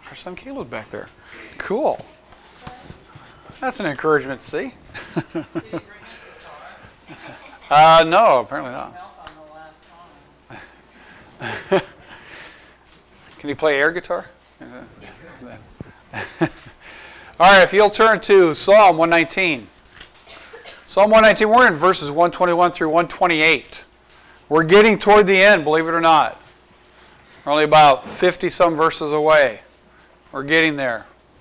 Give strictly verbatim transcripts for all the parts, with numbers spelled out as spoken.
Our son Caleb's back there. Cool. That's an encouragement to see. Did he bring his guitar? uh, no, apparently not. Help on the last song. Can he play air guitar? All right, if you'll turn to Psalm one nineteen. Psalm one nineteen, we're in verses one twenty-one through one twenty-eight. We're getting toward the end, believe it or not. We're only about fifty-some verses away. We're getting there.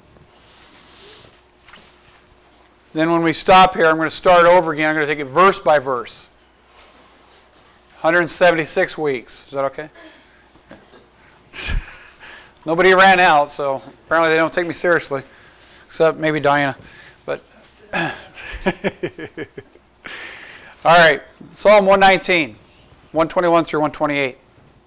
Then when we stop here, I'm going to start over again. I'm going to take it verse by verse. one hundred seventy-six weeks. Is that okay? Nobody ran out, so apparently they don't take me seriously, except maybe Diana. But all right, Psalm one nineteen, one twenty-one through one twenty-eight.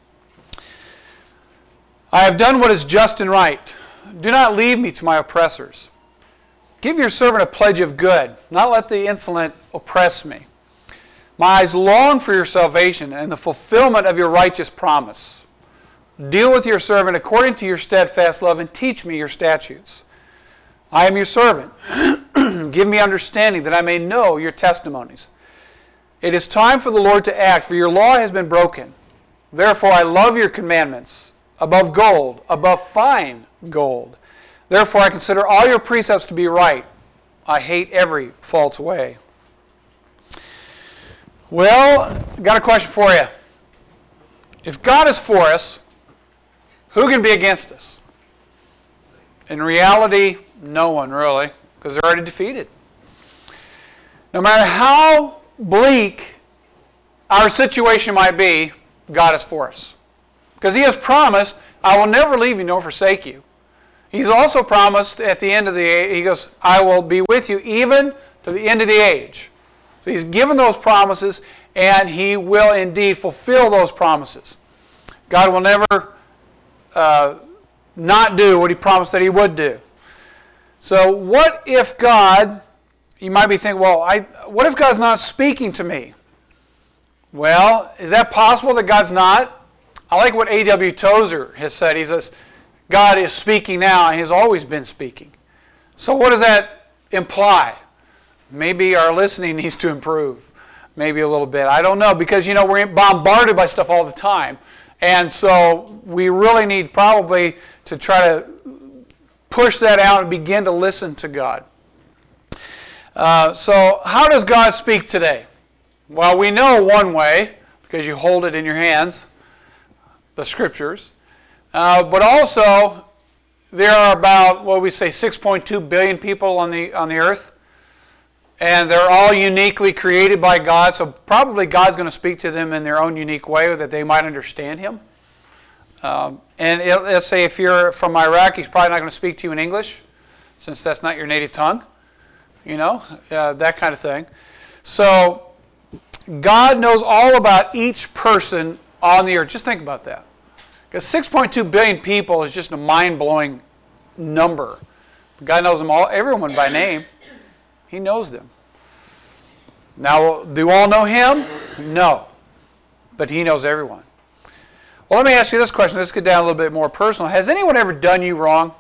I have done what is just and right. Do not leave me to my oppressors. Give your servant a pledge of good. Not let the insolent oppress me. My eyes long for your salvation and the fulfillment of your righteous promise. Deal with your servant according to your steadfast love and teach me your statutes. I am your servant. Give me understanding that I may know your testimonies. It is time for the Lord to act, for your law has been broken. Therefore I love your commandments above gold, above fine gold. Therefore I consider all your precepts to be right. I hate every false way. Well, I've got a question for you. If God is for us, who can be against us? In reality, no one really, because they're already defeated. No matter how bleak our situation might be, God is for us. Because He has promised, I will never leave you nor forsake you. He's also promised at the end of the age, He goes, I will be with you even to the end of the age. So He's given those promises, and He will indeed fulfill those promises. God will never uh, not do what He promised that He would do. So what if God, you might be thinking, well, I, what if God's not speaking to me? Well, is that possible that God's not? I like what A W Tozer has said. He says, God is speaking now and He has always been speaking. So what does that imply? Maybe our listening needs to improve. Maybe a little bit. I don't know, because, you know, we're bombarded by stuff all the time. And so we really need probably to try to push that out and begin to listen to God. Uh, so how does God speak today? Well, we know one way, because you hold it in your hands, the Scriptures. Uh, but also, there are about, what we say, six point two billion people on the on the earth. And they're all uniquely created by God, so probably God's going to speak to them in their own unique way that they might understand Him. Um, and it, let's say if you're from Iraq, He's probably not going to speak to you in English, since that's not your native tongue. You know, uh, that kind of thing. So God knows all about each person on the earth. Just think about that. Because six point two billion people is just a mind-blowing number. God knows them all, everyone by name. He knows them. Now, do all know Him? No. But He knows everyone. Well, let me ask you this question. Let's get down a little bit more personal. Has anyone ever done you wrong?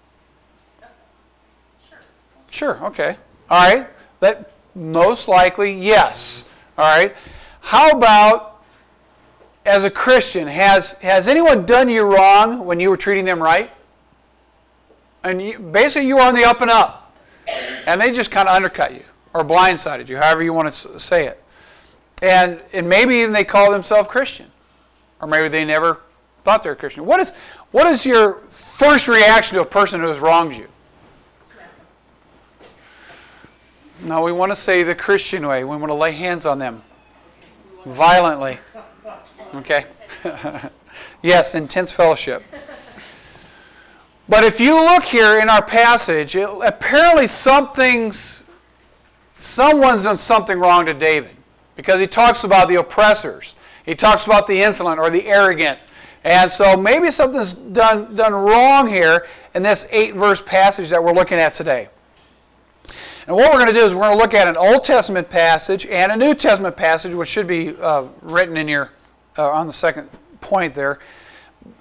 Sure. Sure, okay. All right. That most likely, yes. All right. How about as a Christian, has, has anyone done you wrong when you were treating them right? And you, basically you were on the up and up. And they just kind of undercut you or blindsided you, however you want to say it. And, and maybe even they call themselves Christian. Or maybe they never thought they were Christian. What is, what is your first reaction to a person who has wronged you? No, we want to say the Christian way. We want to lay hands on them violently. Okay? Yes, intense fellowship. But if you look here in our passage, it, apparently something's, someone's done something wrong to David. Because he talks about the oppressors. He talks about the insolent or the arrogant. And so maybe something's done, done wrong here in this eight-verse passage that we're looking at today. And what we're going to do is we're going to look at an Old Testament passage and a New Testament passage, which should be uh, written in your uh, on the second point there.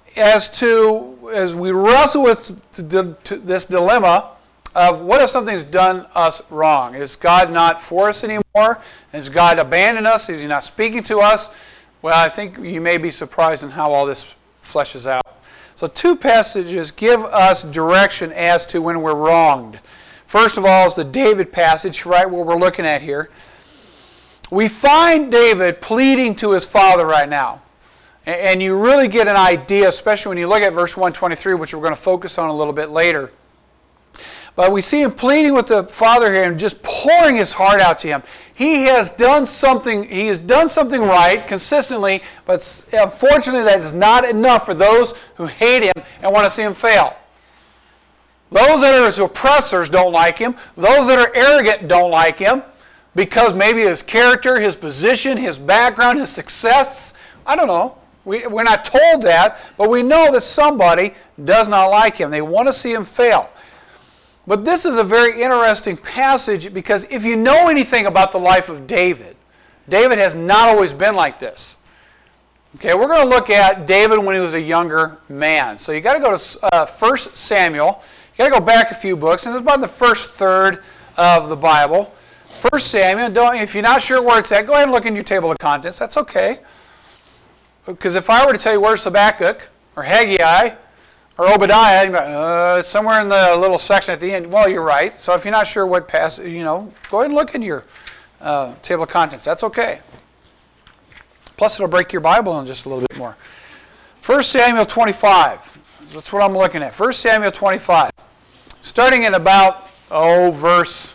as to, as we wrestle with this dilemma of what if something's done us wrong? Is God not for us anymore? Has God abandoned us? Is He not speaking to us? Well, I think you may be surprised in how all this fleshes out. So two passages give us direction as to when we're wronged. First of all is the David passage, right, what we're looking at here. We find David pleading to his father right now. And you really get an idea, especially when you look at verse one twenty-three, which we're going to focus on a little bit later. But we see him pleading with the father here and just pouring his heart out to him. He has done something, he has done something right consistently, but unfortunately that is not enough for those who hate him and want to see him fail. Those that are his oppressors don't like him. Those that are arrogant don't like him because maybe his character, his position, his background, his success, I don't know. We, we're not told that, but we know that somebody does not like him. They want to see him fail. But this is a very interesting passage because if you know anything about the life of David, David has not always been like this. Okay, we're going to look at David when he was a younger man. So you got to go to uh, First Samuel. You got to go back a few books, and it's about the first third of the Bible. First Samuel. Don't, if you're not sure where it's at, go ahead and look in your table of contents. That's okay. Because if I were to tell you where's Habakkuk or Haggai or Obadiah, you'd be like, uh, it's somewhere in the little section at the end. Well, you're right. So if you're not sure what passage, you know, go ahead and look in your uh, table of contents. That's okay. Plus, it'll break your Bible in just a little bit more. First Samuel twenty-five. That's what I'm looking at. First Samuel twenty-five. Starting at about, oh, verse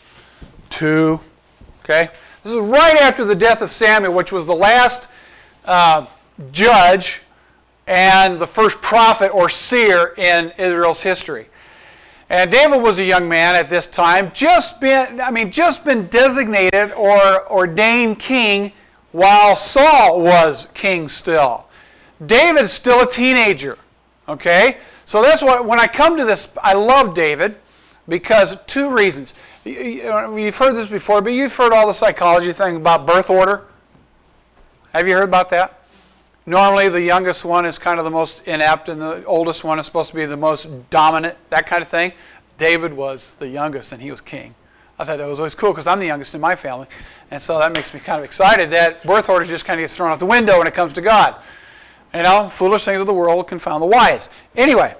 two. Okay? This is right after the death of Samuel, which was the last uh, judge and the first prophet or seer in Israel's history. And David was a young man at this time, just been, I mean, just been designated or ordained king while Saul was king still. David's still a teenager. Okay? So that's what, when I come to this, I love David because two reasons. You've heard this before, but you've heard all the psychology thing about birth order. Have you heard about that? Normally the youngest one is kind of the most inept and the oldest one is supposed to be the most dominant, that kind of thing. David was the youngest and he was king. I thought that was always cool because I'm the youngest in my family. And so that makes me kind of excited that birth order just kind of gets thrown out the window when it comes to God. You know, foolish things of the world confound the wise. Anyway,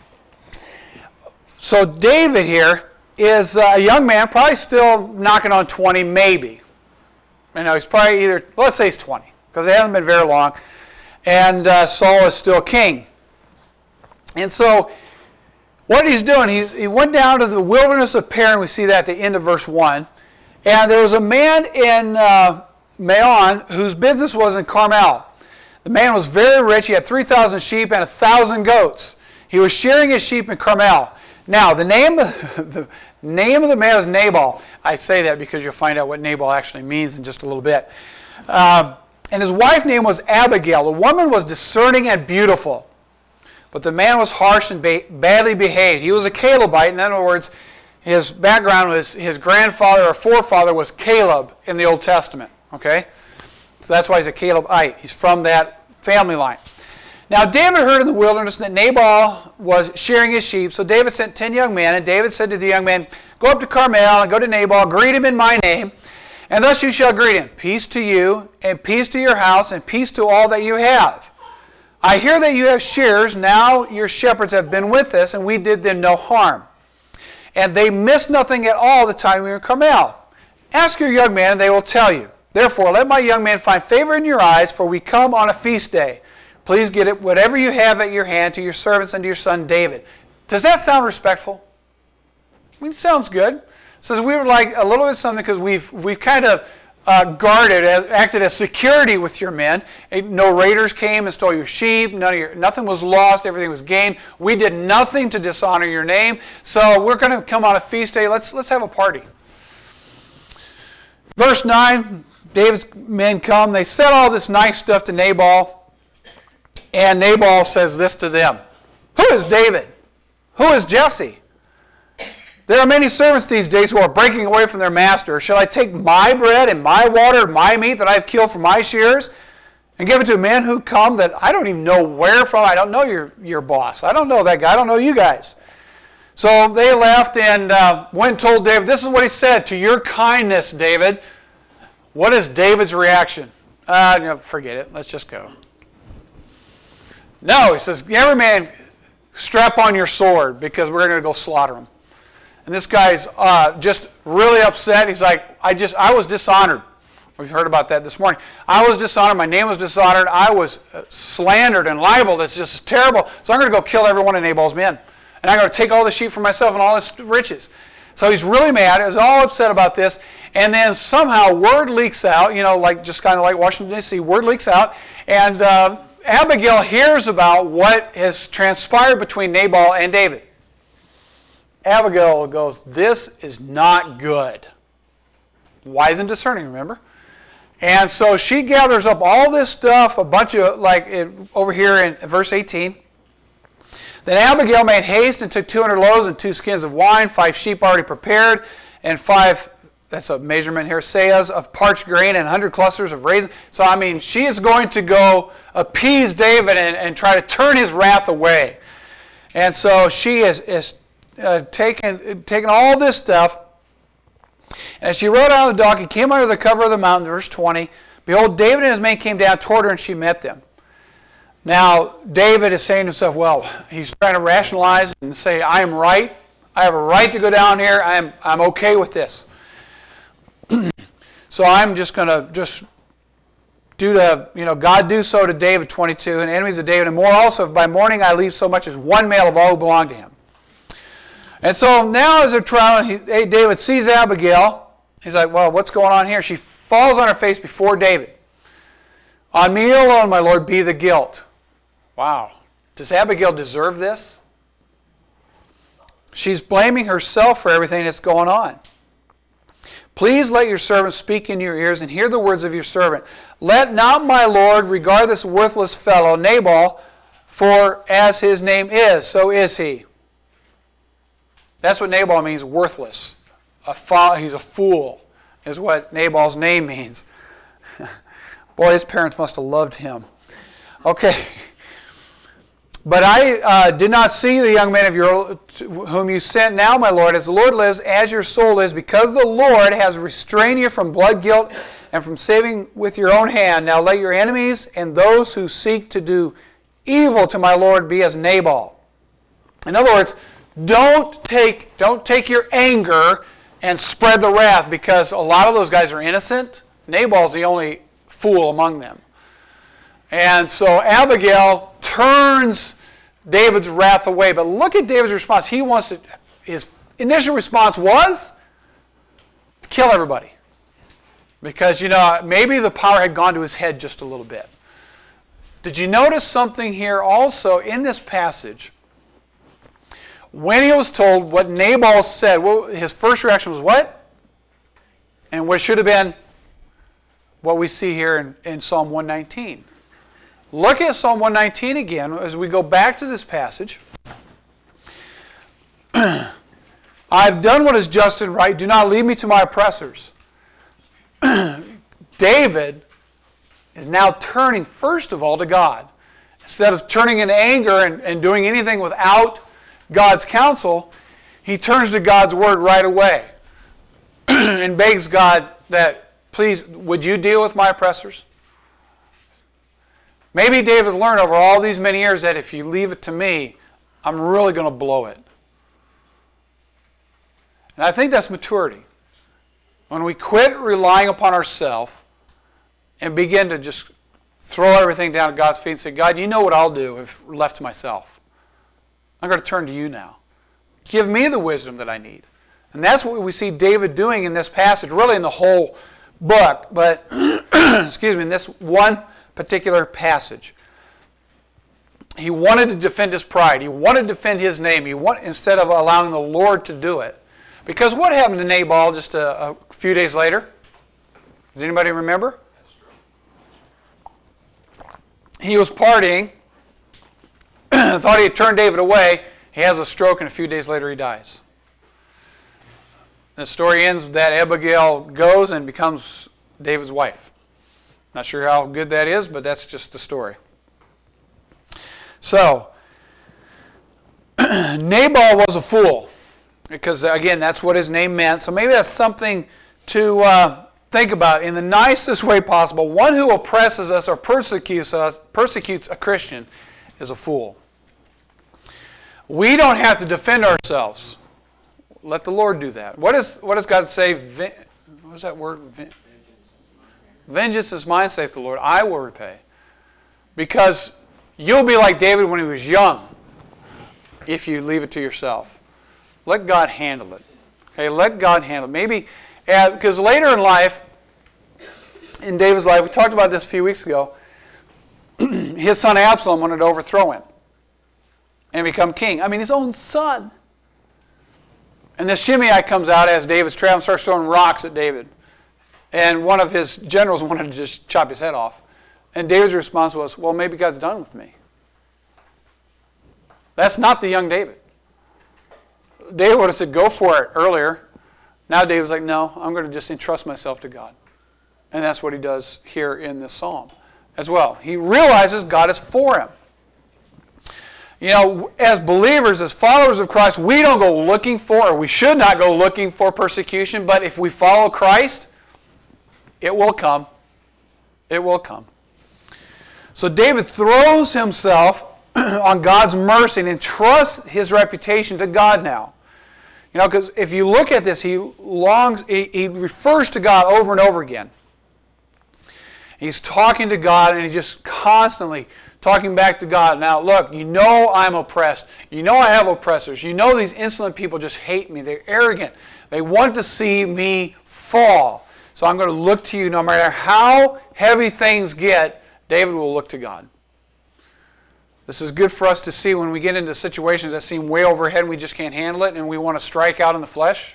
so David here is a young man, probably still knocking on twenty, maybe. You know, he's probably either, let's say he's twenty, because it hasn't been very long. And uh, Saul is still king. And so, what he's doing, he's, he went down to the wilderness of Paran. We see that at the end of verse one. And there was a man in uh, Maon whose business was in Carmel. The man was very rich. He had three thousand sheep and one thousand goats. He was shearing his sheep in Carmel. Now, the name of the name of the man is Nabal. I say that because you'll find out what Nabal actually means in just a little bit. Um, and his wife's name was Abigail. The woman was discerning and beautiful. But the man was harsh and ba- badly behaved. He was a Calebite. In other words, his background was his grandfather or forefather was Caleb in the Old Testament. Okay? So that's why he's a Calebite. He's from that family line. Now David heard in the wilderness that Nabal was shearing his sheep. So David sent ten young men. And David said to the young men, go up to Carmel and go to Nabal, greet him in my name. And thus you shall greet him. Peace to you, and peace to your house, and peace to all that you have. I hear that you have shears. Now your shepherds have been with us, and we did them no harm. And they missed nothing at all the time we were in Carmel. Ask your young men, and they will tell you. Therefore, let my young man find favor in your eyes, for we come on a feast day. Please get it, whatever you have at your hand, to your servants and to your son David. Does that sound respectful? I mean, it sounds good. So we were like a little bit something because we've we've kind of uh, guarded, acted as security with your men. No raiders came and stole your sheep. None of your, nothing was lost. Everything was gained. We did nothing to dishonor your name. So we're going to come on a feast day. Let's let's have a party. Verse nine. David's men come. They said all this nice stuff to Nabal. And Nabal says this to them. Who is David? Who is Jesse? There are many servants these days who are breaking away from their master. Shall I take my bread and my water and my meat that I have killed for my shearers and give it to men who come that I don't even know where from. I don't know your, your boss. I don't know that guy. I don't know you guys. So they left and uh, went and told David, this is what he said, to your kindness, David. What is David's reaction? Uh, you know, forget it. Let's just go. No, he says, every man strap on your sword because we're going to go slaughter him. And this guy's uh, just really upset. He's like, I just, I was dishonored. We've heard about that this morning. I was dishonored. My name was dishonored. I was slandered and libeled. It's just terrible. So I'm going to go kill every one of Nabal's men. And I'm going to take all the sheep for myself and all his riches. So he's really mad. He's all upset about this. And then somehow word leaks out, you know, like just kind of like Washington, D C, word leaks out. And uh, Abigail hears about what has transpired between Nabal and David. Abigail goes, this is not good. Wise and discerning, remember? And so she gathers up all this stuff, a bunch of, like it, over here in verse eighteen. Then Abigail made haste and took two hundred loaves and two skins of wine, five sheep already prepared, and five, that's a measurement here, seahs of parched grain and one hundred clusters of raisins. So, I mean, she is going to go appease David and, and try to turn his wrath away. And so she is, is uh, taking, taking all this stuff. And as she rode out on the donkey, came under the cover of the mountain, verse twenty. Behold, David and his men came down toward her, and she met them. Now, David is saying to himself, well, he's trying to rationalize and say, I am right. I have a right to go down here. I'm, I'm okay with this. So I'm just going to just do to, you know, God do so to David, twenty-two, and enemies of David, and more also, if by morning I leave so much as one male of all who belong to him. And so now as they're traveling, he, hey, David sees Abigail. He's like, well, what's going on here? She falls on her face before David. On me alone, my Lord, be the guilt. Wow. Does Abigail deserve this? She's blaming herself for everything that's going on. Please let your servant speak in your ears and hear the words of your servant. Let not my Lord regard this worthless fellow, Nabal, for as his name is, so is he. That's what Nabal means, worthless. A fo- he's a fool, is what Nabal's name means. Boy, his parents must have loved him. Okay. But I uh, did not see the young men of your whom you sent now, my Lord, as the Lord lives, as your soul is, because the Lord has restrained you from blood guilt and from saving with your own hand. Now let your enemies and those who seek to do evil to my Lord be as Nabal. In other words, don't take, don't take your anger and spread the wrath, because a lot of those guys are innocent. Nabal's the only fool among them. And so Abigail turns David's wrath away. But look at David's response. He wants to, his initial response was to kill everybody. Because, you know, maybe the power had gone to his head just a little bit. Did you notice something here also in this passage? When he was told what Nabal said, well, his first reaction was what? And what should have been what we see here in, in Psalm one nineteen. Look at Psalm one nineteen again as we go back to this passage. I've done what is just and right. Do not lead me to my oppressors. David is now turning first of all to God. Instead of turning in anger and, and doing anything without God's counsel, he turns to God's word right away and begs God that, please, would you deal with my oppressors? Maybe David learned over all these many years that if you leave it to me, I'm really going to blow it. And I think that's maturity. When we quit relying upon ourselves and begin to just throw everything down at God's feet and say, God, you know what I'll do if left to myself. I'm going to turn to you now. Give me the wisdom that I need. And that's what we see David doing in this passage, really in the whole book, but, excuse me, in this one particular passage. He wanted to defend his pride. He wanted to defend his name. He want, instead of allowing the Lord to do it. Because what happened to Nabal just a, a few days later? Does anybody remember? He was partying, thought he had turned David away. He has a stroke, and a few days later he dies. The story ends that Abigail goes and becomes David's wife. Not sure how good that is, but that's just the story. So, Nabal was a fool, because again, that's what his name meant. So maybe that's something to uh, think about in the nicest way possible. One who oppresses us or persecutes us, persecutes a Christian, is a fool. We don't have to defend ourselves. Let the Lord do that. What, is, what does God say? Ven- what is that word? Ven- Vengeance is mine, saith the Lord. I will repay. Because you'll be like David when he was young if you leave it to yourself. Let God handle it. Okay, let God handle it. Maybe, uh, because later in life, in David's life, we talked about this a few weeks ago, his son Absalom wanted to overthrow him and become king. I mean, his own son. And the Shimei comes out as David's traveling and starts throwing rocks at David. And one of his generals wanted to just chop his head off. And David's response was, well, maybe God's done with me. That's not the young David. David would have said, go for it earlier. Now David's like, no, I'm going to just entrust myself to God. And that's what he does here in this psalm as well. He realizes God is for him. You know, as believers, as followers of Christ, we don't go looking for, or we should not go looking for persecution, but if we follow Christ, it will come. It will come. So David throws himself on God's mercy and entrusts his reputation to God now. You know, because if you look at this, he longs, he, he refers to God over and over again. He's talking to God, and he's just constantly talking back to God. Now, look, you know I'm oppressed. You know I have oppressors. You know these insolent people just hate me. They're arrogant. They want to see me fall. So I'm going to look to you. No matter how heavy things get, David will look to God. This is good for us to see when we get into situations that seem way overhead and we just can't handle it and we want to strike out in the flesh.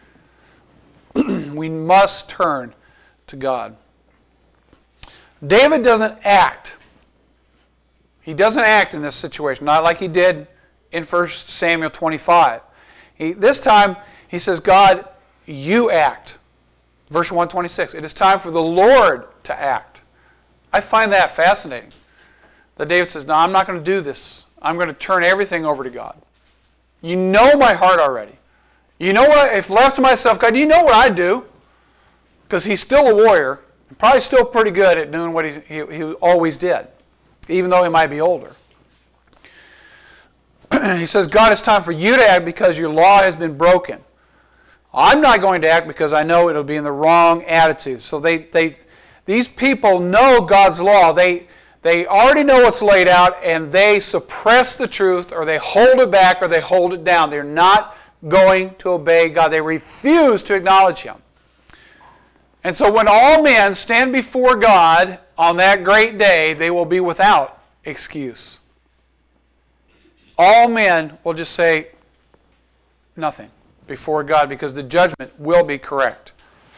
We must turn to God. David doesn't act. He doesn't act in this situation, not like he did in First Samuel twenty-five. He, this time, he says, God, you act. Verse one twenty-six, it is time for the Lord to act. I find that fascinating. That David says, no, I'm not going to do this. I'm going to turn everything over to God. You know my heart already. You know what, I, if left to myself, God, you know what I'd do. Because he's still a warrior. Probably still pretty good at doing what he, he, he always did. Even though he might be older. He says, God, it's time for you to act because your law has been broken. I'm not going to act because I know it'll be in the wrong attitude. So they, they, these people know God's law. They, they already know what's laid out, and they suppress the truth, or they hold it back, or they hold it down. They're not going to obey God. They refuse to acknowledge Him. And so when all men stand before God on that great day, they will be without excuse. All men will just say nothing before God because the judgment will be correct.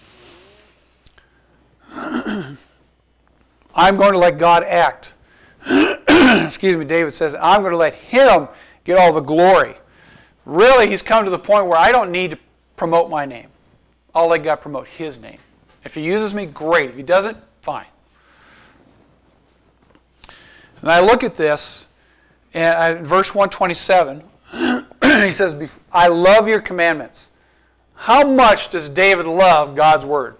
I'm going to let God act. Excuse me, David says, I'm going to let Him get all the glory. Really, he's come to the point where I don't need to promote my name. I'll let God promote His name. If He uses me, great. If He doesn't, fine. And I look at this, and in verse one twenty-seven, he says, I love your commandments. How much does David love God's word?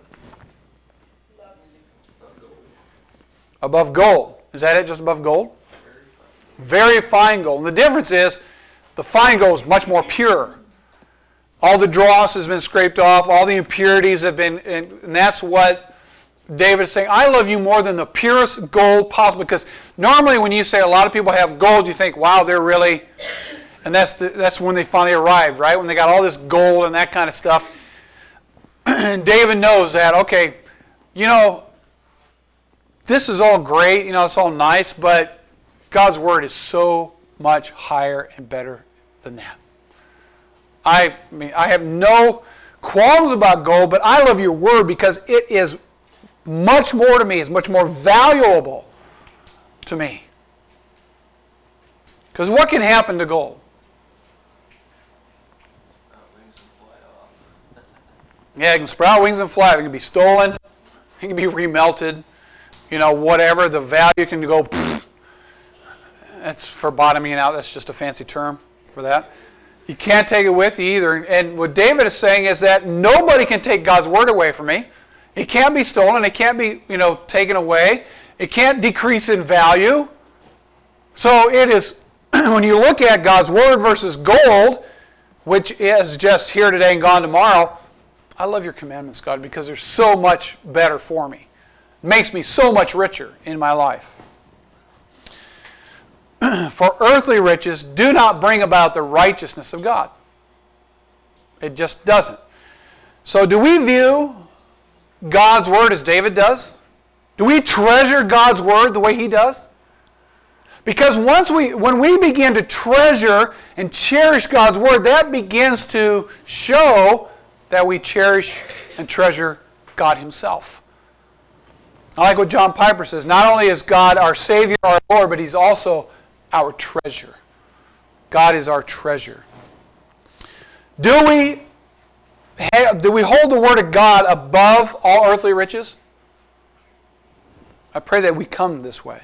Above gold. Is that it, just above gold? Very fine gold. And the difference is, the fine gold is much more pure. All the dross has been scraped off. All the impurities have been, and that's what David is saying. I love you more than the purest gold possible. Because normally when you say a lot of people have gold, you think, wow, they're really, and that's the, that's when they finally arrived, right? When they got all this gold and that kind of stuff. And David knows that, okay, you know, this is all great, you know, it's all nice, but God's word is so much higher and better than that. I mean, I have no qualms about gold, but I love your word because it is much more to me. It's much more valuable to me. Because what can happen to gold? Yeah, it can sprout wings and fly. It can be stolen. It can be remelted. you know, whatever, the value can go, pfft. That's for bottoming it out. That's just a fancy term for that. You can't take it with you either. And what David is saying is that nobody can take God's word away from me. It can't be stolen. It can't be, you know, taken away. It can't decrease in value. So it is, when you look at God's word versus gold, which is just here today and gone tomorrow, I love your commandments, God, because they're so much better for me. It makes me so much richer in my life. For earthly riches do not bring about the righteousness of God. It just doesn't. So do we view God's word as David does? Do we treasure God's word the way he does? Because once we, when we begin to treasure and cherish God's word, that begins to show that we cherish and treasure God himself. I like what John Piper says. Not only is God our Savior, our Lord, but he's also our treasure. God is our treasure. Do we, have, do we hold the Word of God above all earthly riches? I pray that we come this way.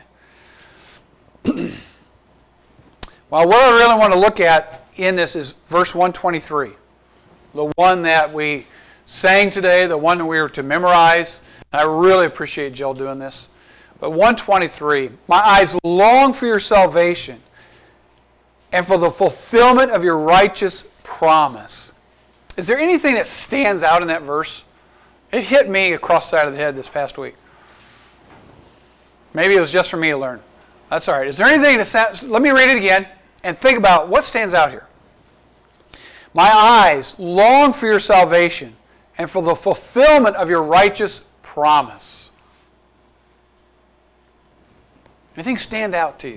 Well, what I really want to look at in this is verse one twenty-three. The one that we sang today, the one that we were to memorize. And I really appreciate Jill doing this. But one twenty-three, my eyes long for your salvation and for the fulfillment of your righteous promise. Is there anything that stands out in that verse? It hit me across the side of the head this past week. Maybe it was just for me to learn. That's all right. Is there anything that stands? Let me read it again and think about what stands out here. My eyes long for your salvation and for the fulfillment of your righteous promise. Anything stand out to you?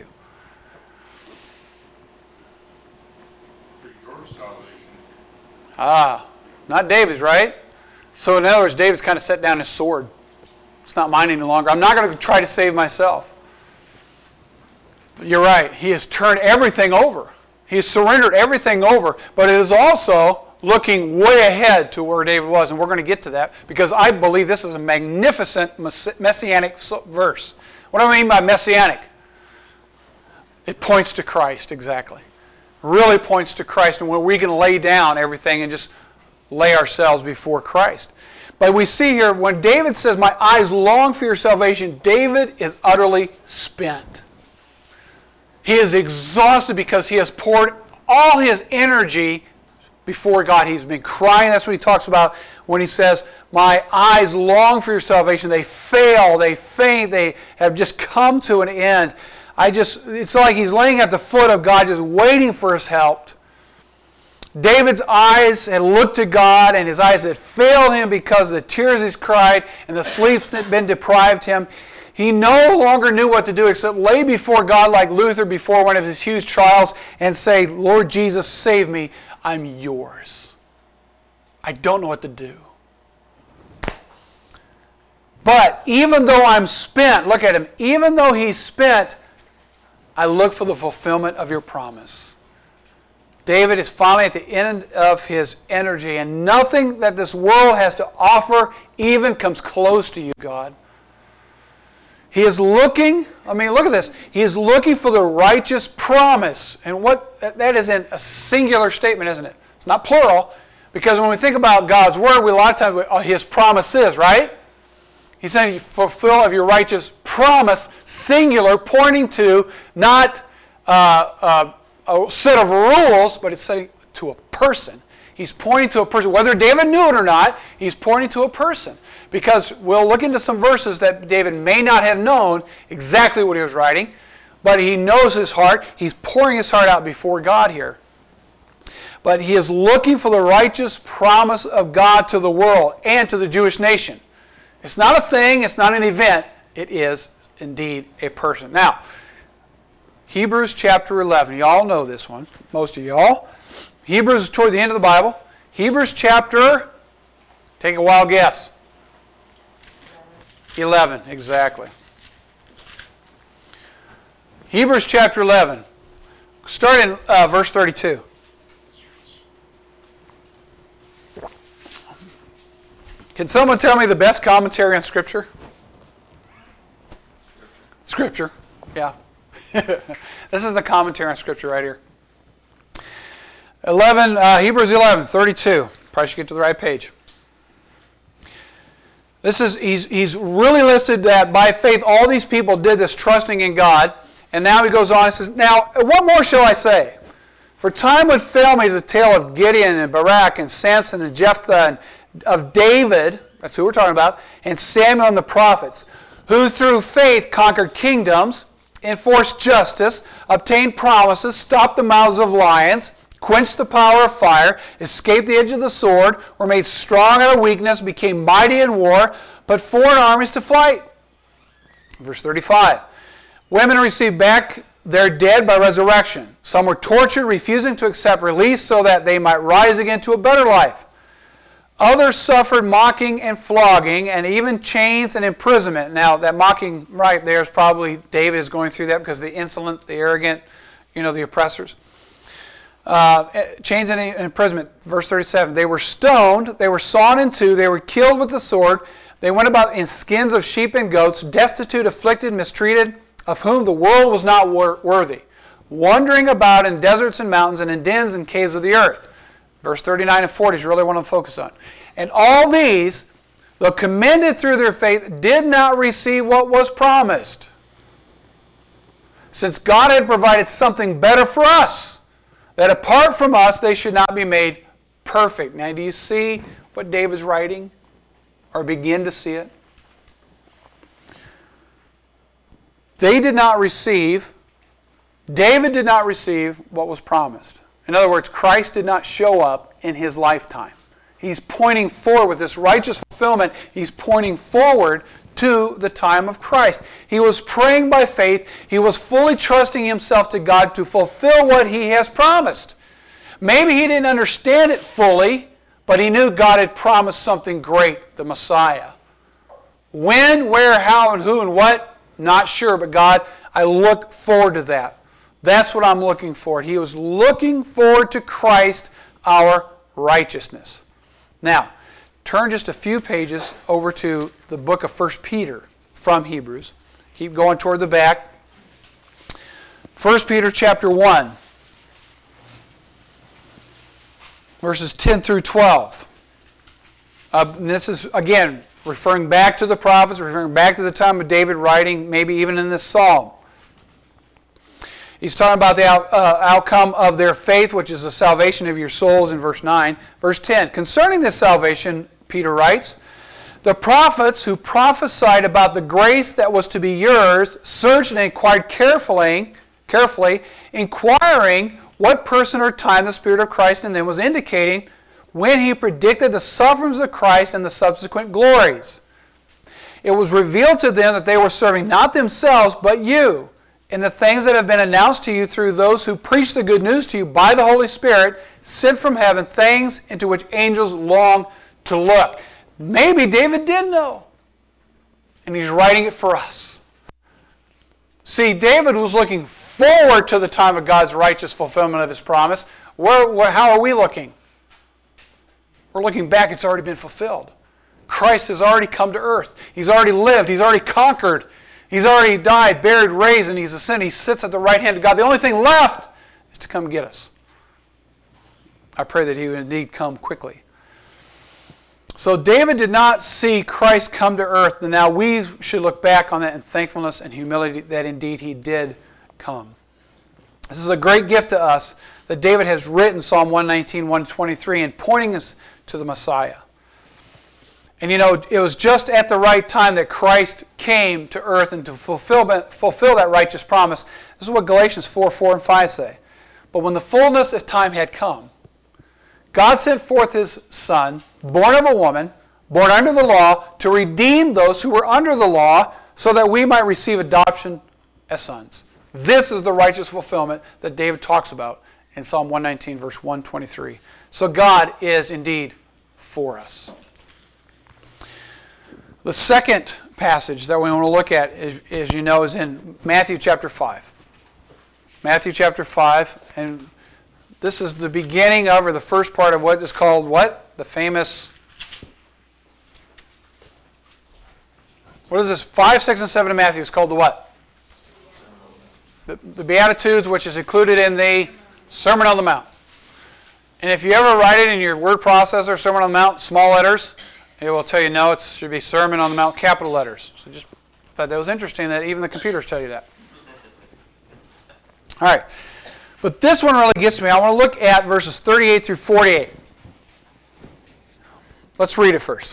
For your salvation. Ah, not David's, right? So in other words, David's kind of set down his sword. It's not mine any longer. I'm not going to try to save myself. But you're right. He has turned everything over. He has surrendered everything over. But it is also looking way ahead to where David was. And we're going to get to that because I believe this is a magnificent messianic verse. What do I mean by messianic? It points to Christ, exactly. Really points to Christ and where we can lay down everything and just lay ourselves before Christ. But we see here, when David says, my eyes long for your salvation, David is utterly spent. He is exhausted because he has poured all his energy before God. He's been crying. That's what he talks about when he says, my eyes long for your salvation. They fail, they faint, they have just come to an end. I just, it's like he's laying at the foot of God, just waiting for his help. David's eyes had looked to God, and his eyes had failed him because of the tears he's cried and the sleeps that had been deprived him. He no longer knew what to do except lay before God like Luther before one of his huge trials and say, Lord Jesus, save me. I'm yours. I don't know what to do. But even though I'm spent, look at him, even though he's spent, I look for the fulfillment of your promise. David is finally at the end of his energy, and nothing that this world has to offer even comes close to you, God. He is looking, I mean, look at this. He is looking for the righteous promise. And what that is in a singular statement, isn't it? It's not plural, because when we think about God's word, we a lot of times, we, oh, his promises, right? He's saying, fulfill of your righteous promise, singular, pointing to not uh, uh, a set of rules, but it's saying to a person. He's pointing to a person. Whether David knew it or not, he's pointing to a person. Because we'll look into some verses that David may not have known exactly what he was writing, but he knows his heart. He's pouring his heart out before God here. But he is looking for the righteous promise of God to the world and to the Jewish nation. It's not a thing, it's not an event, it is indeed a person. Now, Hebrews chapter eleven, you all know this one, most of y'all. Hebrews is toward the end of the Bible. Hebrews chapter, take a wild guess. eleven, exactly. Hebrews chapter eleven, start in uh, verse thirty-two. Can someone tell me the best commentary on Scripture? Scripture, yeah. This is the commentary on Scripture right here. eleven, uh, Hebrews eleven, thirty-two. Probably should get to the right page. This is, he's, he's really listed that by faith all these people did this trusting in God. And now he goes on and says, now, what more shall I say? For time would fail me to tell of Gideon and Barak and Samson and Jephthah and of David, that's who we're talking about, and Samuel and the prophets, who through faith conquered kingdoms, enforced justice, obtained promises, stopped the mouths of lions, quenched the power of fire, escaped the edge of the sword, were made strong out of weakness, became mighty in war, put foreign armies to flight. Verse thirty-five. Women received back their dead by resurrection. Some were tortured, refusing to accept release so that they might rise again to a better life. Others suffered mocking and flogging and even chains and imprisonment. Now, that mocking right there is probably David is going through that because the insolent, the arrogant, you know, the oppressors. Uh, chains and imprisonment, verse thirty-seven. They were stoned, they were sawn in two, they were killed with the sword. They went about in skins of sheep and goats, destitute, afflicted, mistreated, of whom the world was not wor- worthy, wandering about in deserts and mountains and in dens and caves of the earth. Verse thirty-nine and forty is really what I'm focused on. And all these, though commended through their faith, did not receive what was promised, since God had provided something better for us, that apart from us they should not be made perfect. Now, do you see what David's writing? Or begin to see it? They did not receive, David did not receive what was promised. In other words, Christ did not show up in his lifetime. He's pointing forward with this righteous fulfillment. He's pointing forward to the time of Christ. He was praying by faith. He was fully trusting himself to God to fulfill what he has promised. Maybe he didn't understand it fully, but he knew God had promised something great, the Messiah. When, where, how, and who, and what, not sure, but God, I look forward to that. That's what I'm looking for. He was looking forward to Christ, our righteousness. Now, turn just a few pages over to the book of First Peter from Hebrews. Keep going toward the back. First Peter chapter one, verses ten through twelve. Uh, and this is, again, referring back to the prophets, referring back to the time of David writing, maybe even in this psalm. He's talking about the out, uh, outcome of their faith, which is the salvation of your souls in verse nine. Verse ten, concerning this salvation, Peter writes, the prophets who prophesied about the grace that was to be yours searched and inquired carefully, carefully, inquiring what person or time the Spirit of Christ in them was indicating when he predicted the sufferings of Christ and the subsequent glories. It was revealed to them that they were serving not themselves, but you, in the things that have been announced to you through those who preach the good news to you by the Holy Spirit, sent from heaven, things into which angels long to look. Maybe David did know, and he's writing it for us. See, David was looking forward to the time of God's righteous fulfillment of his promise. Where, where, how are we looking? We're looking back. It's already been fulfilled. Christ has already come to earth. He's already lived. He's already conquered. He's already died, buried, raised, and he's ascended. He sits at the right hand of God. The only thing left is to come get us. I pray that he would indeed come quickly. So David did not see Christ come to earth, and now we should look back on that in thankfulness and humility that indeed he did come. This is a great gift to us that David has written Psalm one nineteen, one twenty-three, and pointing us to the Messiah. And you know, it was just at the right time that Christ came to earth and to fulfill, fulfill that righteous promise. This is what Galatians four, four, and five say. But when the fullness of time had come, God sent forth his Son, born of a woman, born under the law, to redeem those who were under the law, so that we might receive adoption as sons. This is the righteous fulfillment that David talks about in Psalm one nineteen, verse one twenty-three. So God is indeed for us. The second passage that we want to look at, is, as you know, is in Matthew chapter five. Matthew chapter five, and this is the beginning of, or the first part of what is called what? The famous, what is this? five, six, and seven of Matthew is called the what? The, the Beatitudes, which is included in the Sermon on the Mount. And if you ever write it in your word processor, Sermon on the Mount, small letters, it will tell you no, it should be Sermon on the Mount, capital letters. So just thought that was interesting that even the computers tell you that. All right. But this one really gets me. I want to look at verses thirty-eight through forty-eight. Let's read it first.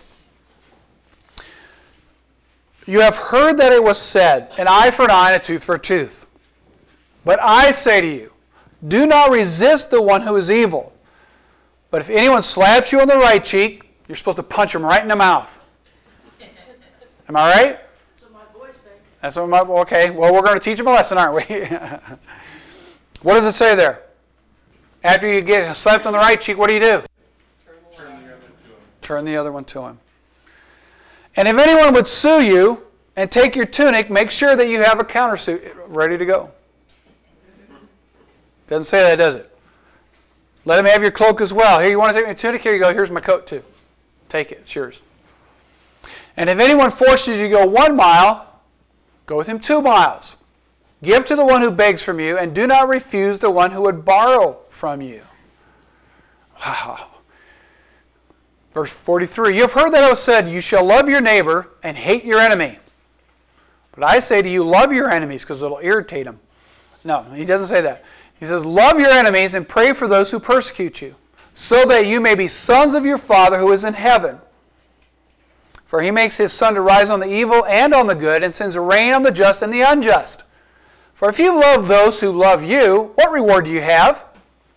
You have heard that it was said, an eye for an eye and a tooth for a tooth. But I say to you, do not resist the one who is evil. But if anyone slaps you on the right cheek, you're supposed to punch him right in the mouth. Am I right? That's what my boys think. That's what my, okay, well, we're going to teach them a lesson, aren't we? What does it say there? After you get slapped on the right cheek, what do you do? Turn the other to him. Turn the other one to him. And if anyone would sue you and take your tunic, make sure that you have a countersuit ready to go. Doesn't say that, does it? Let him have your cloak as well. Here, you want to take my tunic? Here you go. Here's my coat too. Take it. It's yours. And if anyone forces you to go one mile, go with him two miles. Give to the one who begs from you, and do not refuse the one who would borrow from you. Wow. Verse forty-three, you have heard that it was said, you shall love your neighbor and hate your enemy. But I say to you, love your enemies, because it'll irritate them. No, he doesn't say that. He says, love your enemies and pray for those who persecute you, so that you may be sons of your Father who is in heaven. For he makes his sun to rise on the evil and on the good, and sends rain on the just and the unjust. For if you love those who love you, what reward do you have?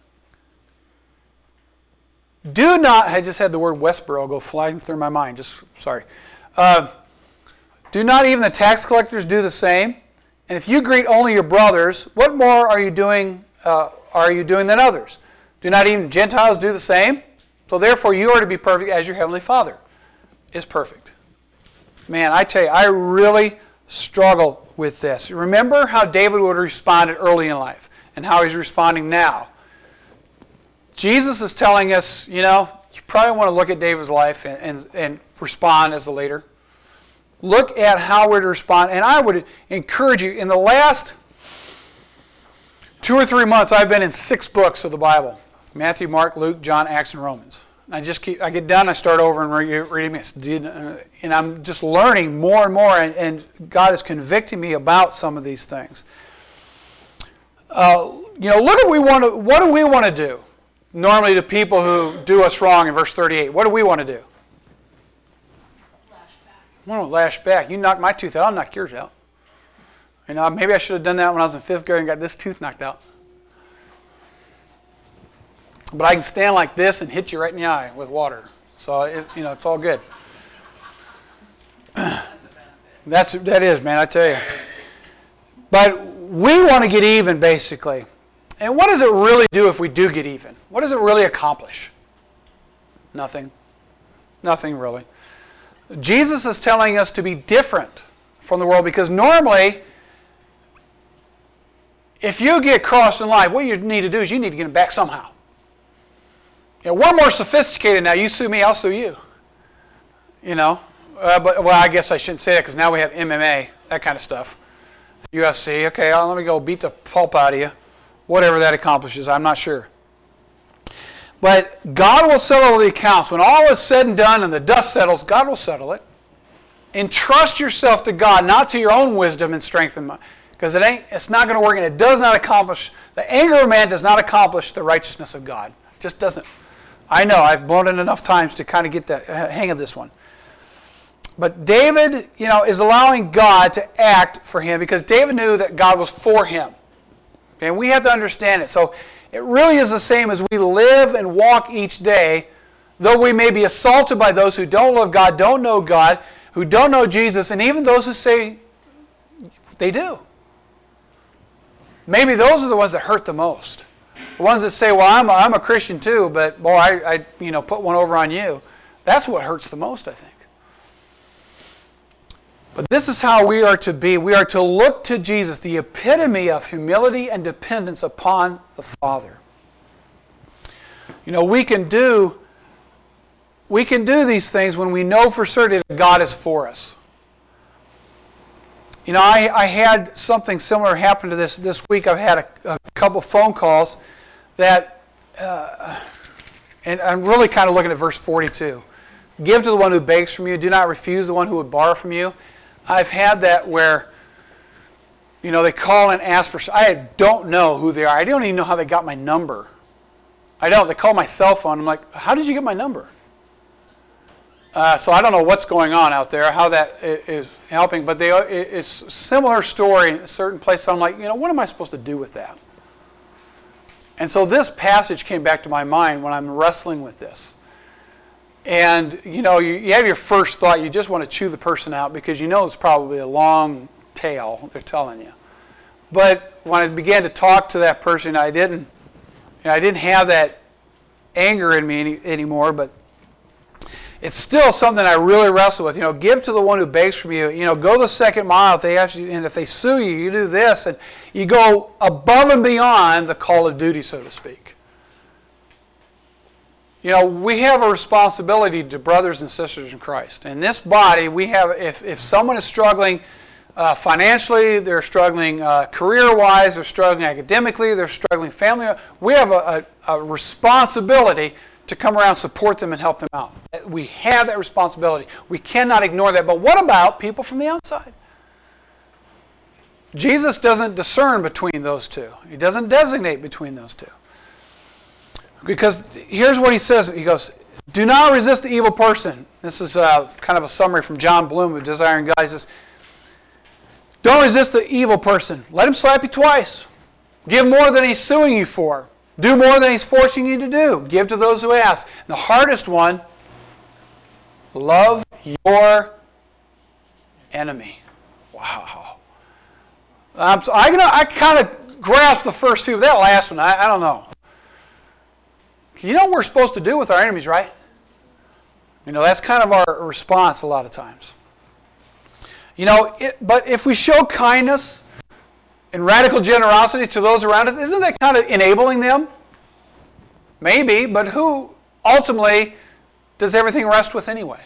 Do not, I just had the word Westboro go flying through my mind, just sorry. Uh, do not even the tax collectors do the same? And if you greet only your brothers, what more are you doing, uh, are you doing than others? Do not even Gentiles do the same? So therefore you are to be perfect as your heavenly Father is perfect. Man, I tell you, I really struggle with this. Remember how David would have responded early in life and how he's responding now. Jesus is telling us, you know, you probably want to look at David's life and, and, and respond as a leader. Look at how we're to respond. And I would encourage you, in the last two or three months, I've been in six books of the Bible. Matthew, Mark, Luke, John, Acts, and Romans. I just keep, I get done, I start over and read, reading it. And I'm just learning more and more, and, and God is convicting me about some of these things. Uh, you know, look at we want to, what do we want to do? Normally to people who do us wrong in verse thirty-eight, what do we want to do? Lash back. I want to lash back. You knock my tooth out, I'll knock yours out. You know, maybe I should have done that when I was in fifth grade and got this tooth knocked out. But I can stand like this and hit you right in the eye with water. So, it, you know, it's all good. That's that is, man, I tell you. But we want to get even, basically. And what does it really do if we do get even? What does it really accomplish? Nothing. Nothing, really. Jesus is telling us to be different from the world, because normally, if you get crossed in life, what you need to do is you need to get them back somehow. You know, we're more sophisticated now. You sue me, I'll sue you. You know, uh, but well, I guess I shouldn't say that, because now we have M M A, that kind of stuff. U F C, okay, let me go beat the pulp out of you. Whatever that accomplishes, I'm not sure. But God will settle the accounts. When all is said and done and the dust settles, God will settle it. Entrust yourself to God, not to your own wisdom and strength and mind, because it ain't. It's not going to work, and it does not accomplish. The anger of man does not accomplish the righteousness of God. It just doesn't. I know. I've blown it enough times to kind of get the hang of this one. But David, you know, is allowing God to act for him, because David knew that God was for him. Okay, and we have to understand it. So it really is the same as we live and walk each day, though we may be assaulted by those who don't love God, don't know God, who don't know Jesus, and even those who say they do. Maybe those are the ones that hurt the most. The ones that say, well, I'm a, I'm a Christian too, but boy, I, I you know put one over on you. That's what hurts the most, I think. But this is how we are to be. We are to look to Jesus, the epitome of humility and dependence upon the Father. You know, we can do we can do these things when we know for certain that God is for us. You know, I, I had something similar happen to this this week. I've had a, a couple phone calls that, uh, and I'm really kind of looking at verse forty-two. Give to the one who begs from you. Do not refuse the one who would borrow from you. I've had that where, you know, they call and ask for, I don't know who they are. I don't even know how they got my number. I don't. They call my cell phone. I'm like, how did you get my number? Uh, so I don't know what's going on out there, how that is helping. But they, it's a similar story in a certain place. So I'm like, you know, what am I supposed to do with that? And so this passage came back to my mind when I'm wrestling with this. And, you know, you, you have your first thought. You just want to chew the person out because you know it's probably a long tale they're telling you. But when I began to talk to that person, I didn't, you know, I didn't have that anger in me any, anymore. But it's still something I really wrestle with. You know, give to the one who begs from you. You know, go the second mile if they ask you, and if they sue you, you do this, and you go above and beyond the call of duty, so to speak. You know, we have a responsibility to brothers and sisters in Christ. In this body, we have, if, if someone is struggling uh, financially, they're struggling uh, career-wise, they're struggling academically, they're struggling family, we have a, a, a responsibility to come around, support them, and help them out. We have that responsibility. We cannot ignore that. But what about people from the outside? Jesus doesn't discern between those two. He doesn't designate between those two. Because here's what he says. He goes, do not resist the evil person. This is uh, kind of a summary from John Bloom of Desiring God. He says, don't resist the evil person. Let him slap you twice. Give more than he's suing you for. Do more than he's forcing you to do. Give to those who ask. And the hardest one, love your enemy. Wow. Um, so I, I kind of grasped the first two, but that last one, I, I don't know. You know what we're supposed to do with our enemies, right? You know, that's kind of our response a lot of times. You know, it, but if we show kindness and radical generosity to those around us, isn't that kind of enabling them? Maybe, but who ultimately does everything rest with anyway?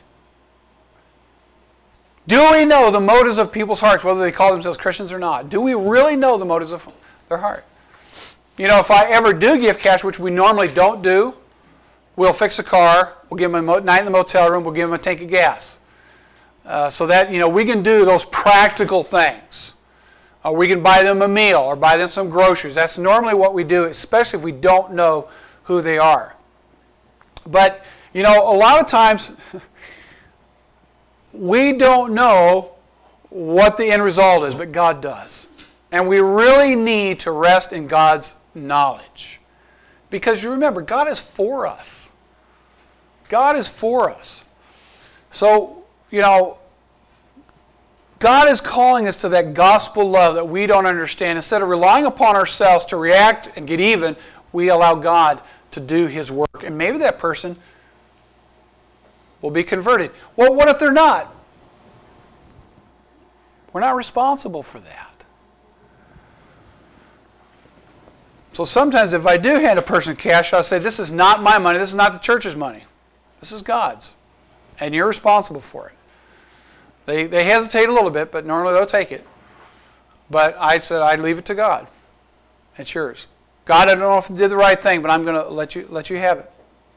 Do we know the motives of people's hearts, whether they call themselves Christians or not? Do we really know the motives of their heart? You know, if I ever do give cash, which we normally don't do, we'll fix a car, we'll give them a night in the motel room, we'll give them a tank of gas. Uh, so that, you know, we can do those practical things. Or we can buy them a meal or buy them some groceries. That's normally what we do, especially if we don't know who they are. But, you know, a lot of times we don't know what the end result is, but God does. And we really need to rest in God's knowledge. Because you remember, God is for us. God is for us. So, you know, God is calling us to that gospel love that we don't understand. Instead of relying upon ourselves to react and get even, we allow God to do His work. And maybe that person will be converted. Well, what if they're not? We're not responsible for that. So sometimes if I do hand a person cash, I'll say, this is not my money, this is not the church's money. This is God's. And you're responsible for it. They, they hesitate a little bit, but normally they'll take it. But I said I'd leave it to God. It's yours. God, I don't know if you did the right thing, but I'm going to let you let you have it.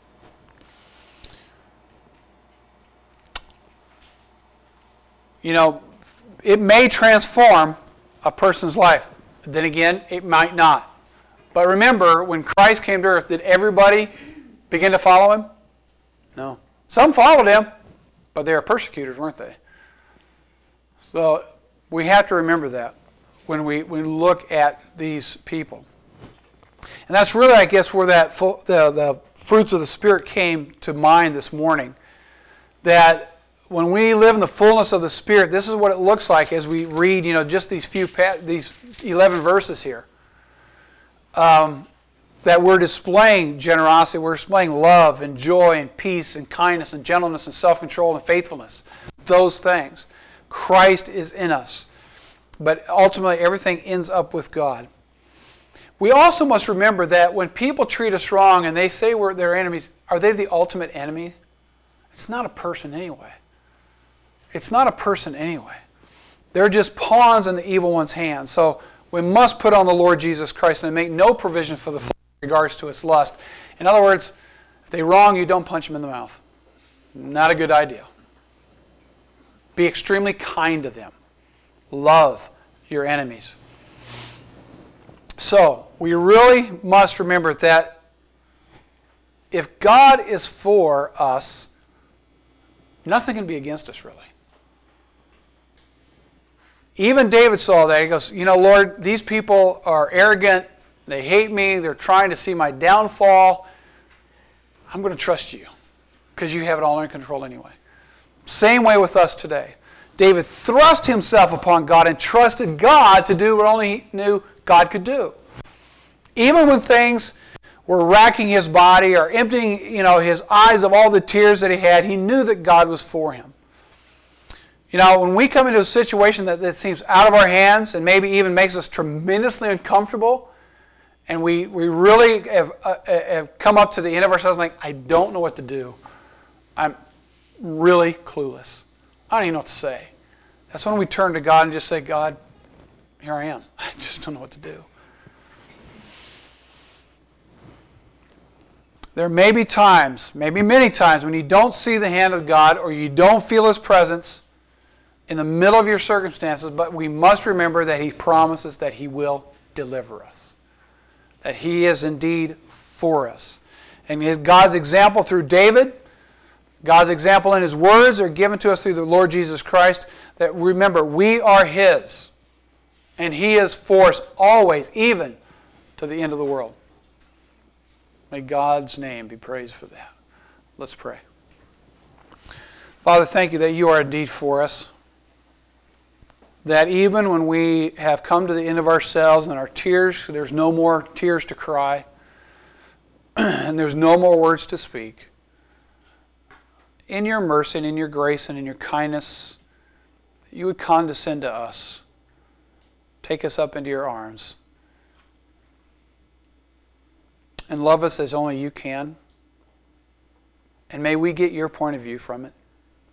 You know, it may transform a person's life. Then again, it might not. But remember, when Christ came to earth, did everybody begin to follow Him? No. Some followed Him, but they were persecutors, weren't they? So we have to remember that when we, we look at these people. And that's really, I guess, where that the, the fruits of the Spirit came to mind this morning. That when we live in the fullness of the Spirit, this is what it looks like as we read, you know, just these few these eleven verses here. Um, that we're displaying generosity, we're displaying love and joy and peace and kindness and gentleness and self-control and faithfulness. Those things. Christ is in us. But ultimately, everything ends up with God. We also must remember that when people treat us wrong and they say we're their enemies, are they the ultimate enemy? It's not a person anyway. It's not a person anyway. They're just pawns in the evil one's hands. So we must put on the Lord Jesus Christ and make no provision for the flesh in regards to its lust. In other words, if they wrong you, don't punch them in the mouth. Not a good idea. Be extremely kind to them. Love your enemies. So, we really must remember that if God is for us, nothing can be against us, really. Even David saw that. He goes, you know, Lord, these people are arrogant. They hate me. They're trying to see my downfall. I'm going to trust you because you have it all under control anyway. Same way with us today. David thrust himself upon God and trusted God to do what only he knew God could do. Even when things were racking his body or emptying, you know, his eyes of all the tears that he had, he knew that God was for him. You know, when we come into a situation that, that seems out of our hands and maybe even makes us tremendously uncomfortable, and we, we really have, uh, have come up to the end of ourselves like, I don't know what to do. I'm really clueless. I don't even know what to say. That's when we turn to God and just say, God, here I am. I just don't know what to do. There may be times, maybe many times, when you don't see the hand of God or you don't feel His presence in the middle of your circumstances, but we must remember that He promises that He will deliver us. That He is indeed for us. And God's example through David, God's example in His words are given to us through the Lord Jesus Christ, that remember, we are His. And He is for us always, even to the end of the world. May God's name be praised for that. Let's pray. Father, thank you that you are indeed for us. That even when we have come to the end of ourselves and our tears, there's no more tears to cry, and there's no more words to speak. In your mercy and in your grace and in your kindness, you would condescend to us. Take us up into your arms. And love us as only you can. And may we get your point of view from it.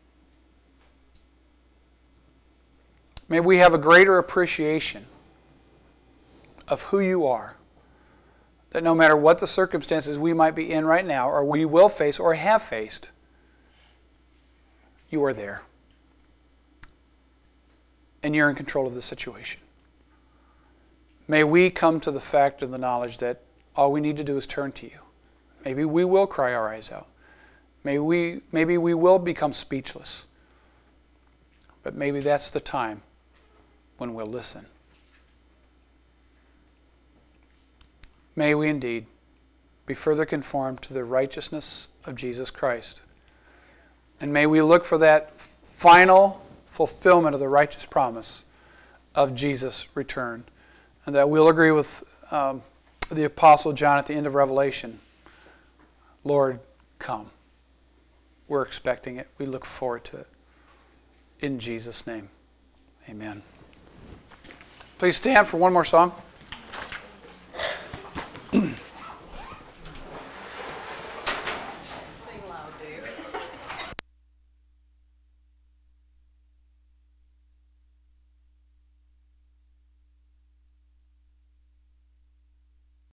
May we have a greater appreciation of who you are. That no matter what the circumstances we might be in right now, or we will face or have faced, you are there. And you're in control of the situation. May we come to the fact and the knowledge that all we need to do is turn to you. Maybe we will cry our eyes out. Maybe we, maybe we will become speechless. But maybe that's the time when we'll listen. May we indeed be further conformed to the righteousness of Jesus Christ. And may we look for that final fulfillment of the righteous promise of Jesus' return. And that we'll agree with um, the Apostle John at the end of Revelation. Lord, come. We're expecting it. We look forward to it. In Jesus' name, amen. Please stand for one more song.